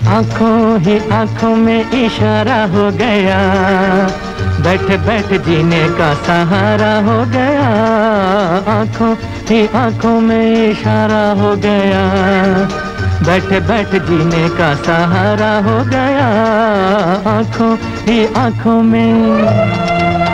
आंखों ही आंखों में इशारा हो गया, बैठ बैठ जीने का सहारा हो गया। आंखों ही आंखों में इशारा हो गया, बैठ बैठ जीने का सहारा हो गया। आंखों ही आंखों में।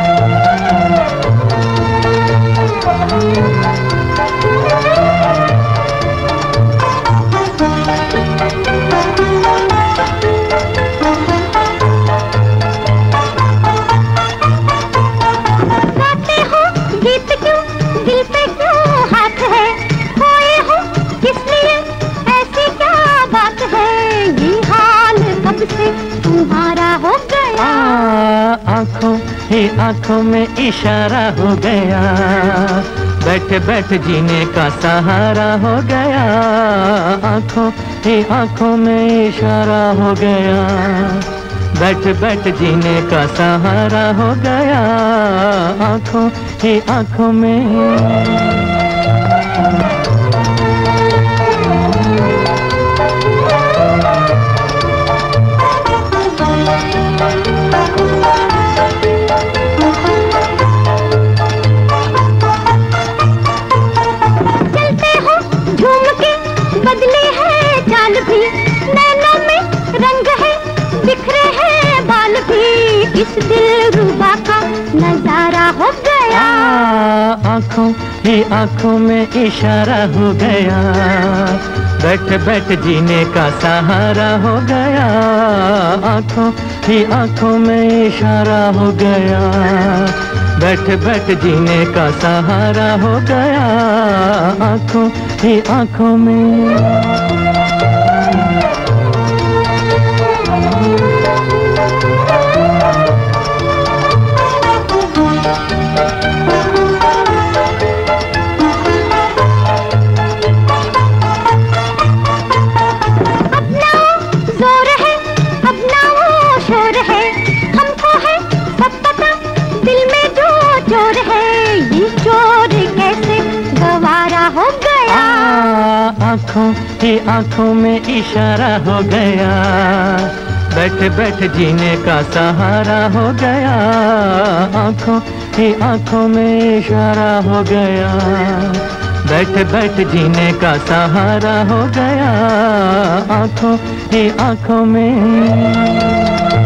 तुम्हारा हो गया, आंखों ही आंखों में इशारा हो गया, बैठ बैठ जीने का सहारा हो गया। आंखों ही आंखों में इशारा हो गया, बैठ बैठ जीने का सहारा हो गया। आंखों ही आंखों में। बदले हैं चाल भी, नैनों में रंग है, बिखरे हैं बाल भी, इस दिलरुबा का नजारा हो गया। आंखों ही आंखों में इशारा हो गया, बैठ बैठ जीने का सहारा हो गया। आंखों ही आंखों में इशारा हो गया, बैठ बैठ जीने का सहारा हो गया। आंखों ही आंखों में। आंखों ही आंखों में इशारा हो गया, बैठ बैठ जीने का सहारा हो गया। आंखों ही आंखों में इशारा हो गया, बैठ बैठ जीने का सहारा हो गया। आंखों ही आंखों में।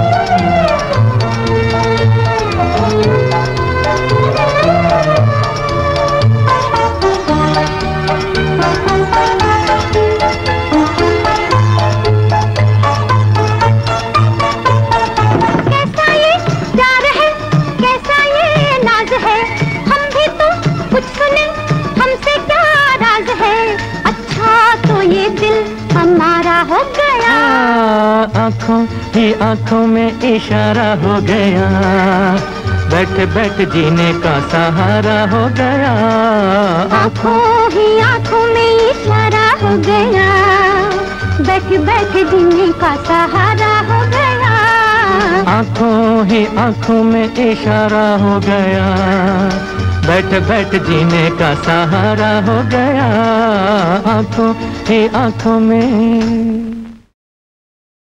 हमारा हो गया, आंखों ही आंखों में इशारा हो गया, बैठ बैठ जीने का सहारा हो गया। आंखों ही आंखों में इशारा हो गया, बैठ बैठ जीने का सहारा हो गया। आंखों ही आंखों में इशारा हो गया, बैठ बैठ जीने का सहारा हो गया। आंखों ही आंखों में।